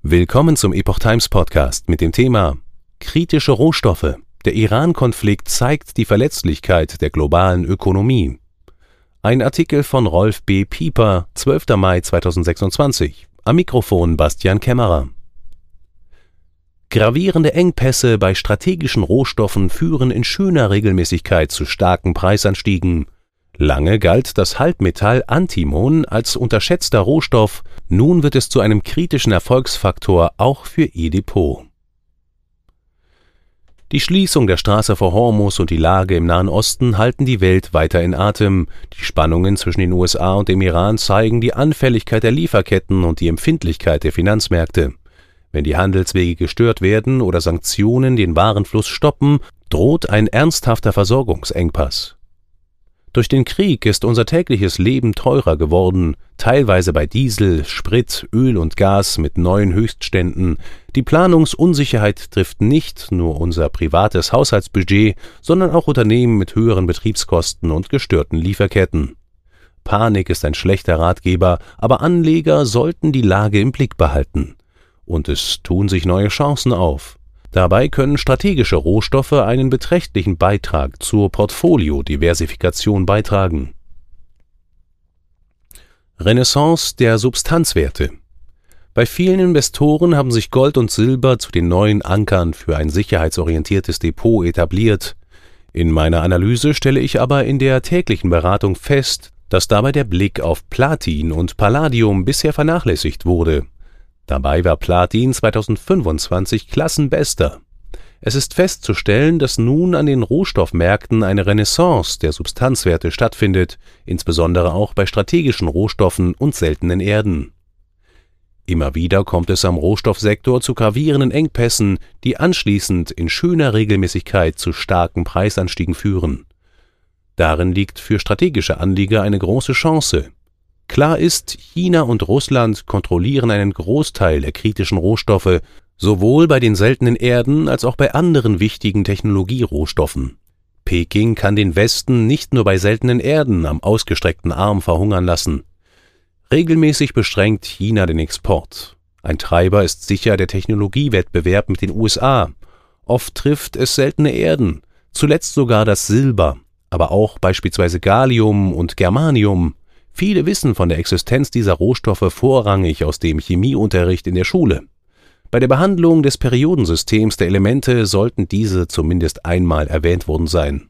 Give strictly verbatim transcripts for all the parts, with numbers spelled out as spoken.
Willkommen zum Epoch Times Podcast mit dem Thema Kritische Rohstoffe. Der Iran-Konflikt zeigt die Verletzlichkeit der globalen Ökonomie. Ein Artikel von Rolf B. Pieper, zwölfter Mai zweitausendsechsundzwanzig. Am Mikrofon Bastian Kämmerer. Gravierende Engpässe bei strategischen Rohstoffen führen in schöner Regelmäßigkeit zu starken Preisanstiegen. Lange galt das Halbmetall Antimon als unterschätzter Rohstoff, nun wird es zu einem kritischen Erfolgsfaktor auch für E-Depot. Die Schließung der Straße vor Hormuz und die Lage im Nahen Osten halten die Welt weiter in Atem. Die Spannungen zwischen den U S A und dem Iran zeigen die Anfälligkeit der Lieferketten und die Empfindlichkeit der Finanzmärkte. Wenn die Handelswege gestört werden oder Sanktionen den Warenfluss stoppen, droht ein ernsthafter Versorgungsengpass. Durch den Krieg ist unser tägliches Leben teurer geworden, teilweise bei Diesel, Sprit, Öl und Gas mit neuen Höchstständen. Die Planungsunsicherheit trifft nicht nur unser privates Haushaltsbudget, sondern auch Unternehmen mit höheren Betriebskosten und gestörten Lieferketten. Panik ist ein schlechter Ratgeber, aber Anleger sollten die Lage im Blick behalten. Und es tun sich neue Chancen auf. Dabei können strategische Rohstoffe einen beträchtlichen Beitrag zur Portfoliodiversifikation beitragen. Renaissance der Substanzwerte. Bei vielen Investoren haben sich Gold und Silber zu den neuen Ankern für ein sicherheitsorientiertes Depot etabliert. In meiner Analyse stelle ich aber in der täglichen Beratung fest, dass dabei der Blick auf Platin und Palladium bisher vernachlässigt wurde. Dabei war Platin zweitausendfünfundzwanzig Klassenbester. Es ist festzustellen, dass nun an den Rohstoffmärkten eine Renaissance der Substanzwerte stattfindet, insbesondere auch bei strategischen Rohstoffen und seltenen Erden. Immer wieder kommt es am Rohstoffsektor zu gravierenden Engpässen, die anschließend in schöner Regelmäßigkeit zu starken Preisanstiegen führen. Darin liegt für strategische Anleger eine große Chance. Klar ist, China und Russland kontrollieren einen Großteil der kritischen Rohstoffe, sowohl bei den seltenen Erden als auch bei anderen wichtigen Technologierohstoffen. Peking kann den Westen nicht nur bei seltenen Erden am ausgestreckten Arm verhungern lassen. Regelmäßig beschränkt China den Export. Ein Treiber ist sicher der Technologiewettbewerb mit den U S A. Oft trifft es seltene Erden, zuletzt sogar das Silber, aber auch beispielsweise Gallium und Germanium. Viele wissen von der Existenz dieser Rohstoffe vorrangig aus dem Chemieunterricht in der Schule. Bei der Behandlung des Periodensystems der Elemente sollten diese zumindest einmal erwähnt worden sein.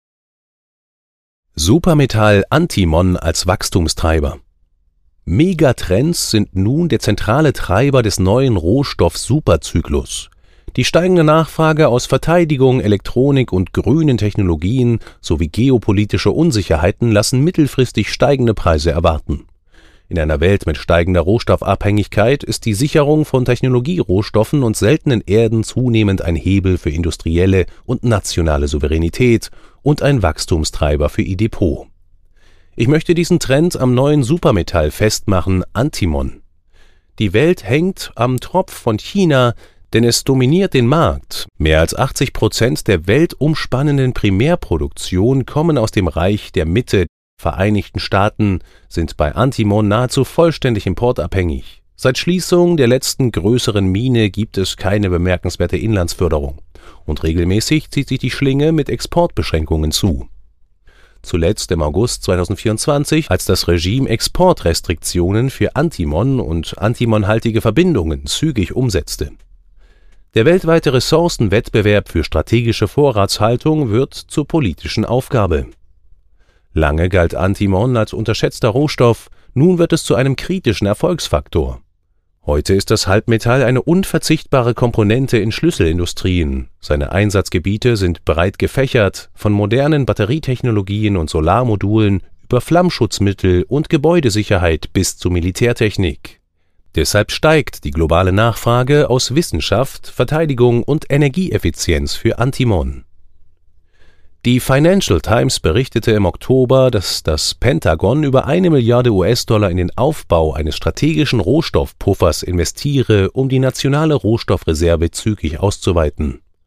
Supermetall Antimon als Wachstumstreiber. Megatrends sind nun der zentrale Treiber des neuen Rohstoff-Superzyklus. Die steigende Nachfrage aus Verteidigung, Elektronik und grünen Technologien sowie geopolitische Unsicherheiten lassen mittelfristig steigende Preise erwarten. In einer Welt mit steigender Rohstoffabhängigkeit ist die Sicherung von Technologierohstoffen und seltenen Erden zunehmend ein Hebel für industrielle und nationale Souveränität und ein Wachstumstreiber für E-Depot. Ich möchte diesen Trend am neuen Supermetall festmachen, Antimon. Die Welt hängt am Tropf von China, denn es dominiert den Markt. Mehr als achtzig Prozent der weltumspannenden Primärproduktion kommen aus dem Reich der Mitte. Vereinigten Staaten sind bei Antimon nahezu vollständig importabhängig. Seit Schließung der letzten größeren Mine gibt es keine bemerkenswerte Inlandsförderung. Und regelmäßig zieht sich die Schlinge mit Exportbeschränkungen zu. Zuletzt im August zweitausendvierundzwanzig, als das Regime Exportrestriktionen für Antimon und antimonhaltige Verbindungen zügig umsetzte. Der weltweite Ressourcenwettbewerb für strategische Vorratshaltung wird zur politischen Aufgabe. Lange galt Antimon als unterschätzter Rohstoff, nun wird es zu einem kritischen Erfolgsfaktor. Heute ist das Halbmetall eine unverzichtbare Komponente in Schlüsselindustrien. Seine Einsatzgebiete sind breit gefächert, von modernen Batterietechnologien und Solarmodulen über Flammschutzmittel und Gebäudesicherheit bis zu Militärtechnik. Deshalb steigt die globale Nachfrage aus Wissenschaft, Verteidigung und Energieeffizienz für Antimon. Die Financial Times berichtete im Oktober, dass das Pentagon über eine Milliarde U S-Dollar in den Aufbau eines strategischen Rohstoffpuffers investiere, um die nationale Rohstoffreserve zügig auszuweiten.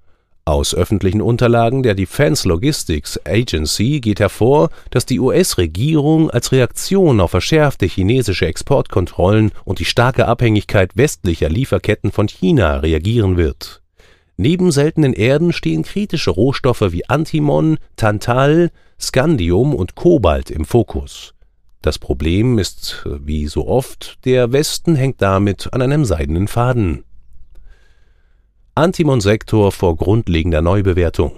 Aus öffentlichen Unterlagen der Defense Logistics Agency geht hervor, dass die U S-Regierung als Reaktion auf verschärfte chinesische Exportkontrollen und die starke Abhängigkeit westlicher Lieferketten von China reagieren wird. Neben seltenen Erden stehen kritische Rohstoffe wie Antimon, Tantal, Scandium und Kobalt im Fokus. Das Problem ist, wie so oft, der Westen hängt damit an einem seidenen Faden. Antimon-Sektor vor grundlegender Neubewertung.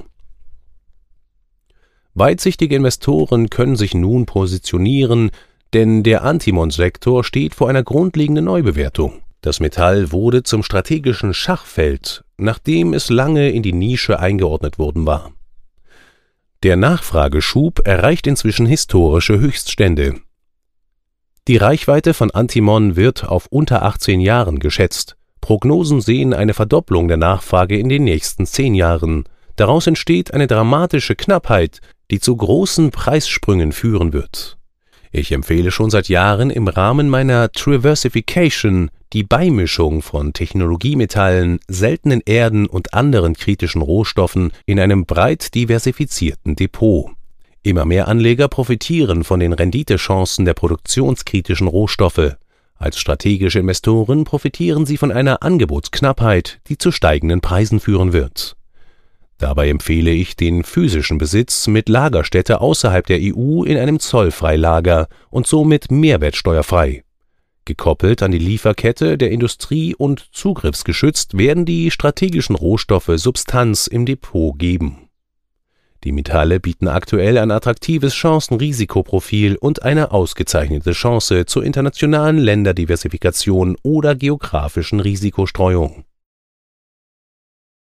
Weitsichtige Investoren können sich nun positionieren, denn der Antimon-Sektor steht vor einer grundlegenden Neubewertung. Das Metall wurde zum strategischen Schachfeld, nachdem es lange in die Nische eingeordnet worden war. Der Nachfrageschub erreicht inzwischen historische Höchststände. Die Reichweite von Antimon wird auf unter achtzehn Jahren geschätzt. Prognosen sehen eine Verdopplung der Nachfrage in den nächsten zehn Jahren. Daraus entsteht eine dramatische Knappheit, die zu großen Preissprüngen führen wird. Ich empfehle schon seit Jahren im Rahmen meiner Diversification die Beimischung von Technologiemetallen, seltenen Erden und anderen kritischen Rohstoffen in einem breit diversifizierten Depot. Immer mehr Anleger profitieren von den Renditechancen der produktionskritischen Rohstoffe. Als strategische Investoren profitieren sie von einer Angebotsknappheit, die zu steigenden Preisen führen wird. Dabei empfehle ich den physischen Besitz mit Lagerstätte außerhalb der E U in einem Zollfreilager und somit mehrwertsteuerfrei. Gekoppelt an die Lieferkette der Industrie und zugriffsgeschützt werden die strategischen Rohstoffe Substanz im Depot geben. Die Metalle bieten aktuell ein attraktives Chancen-Risikoprofil und eine ausgezeichnete Chance zur internationalen Länderdiversifikation oder geografischen Risikostreuung.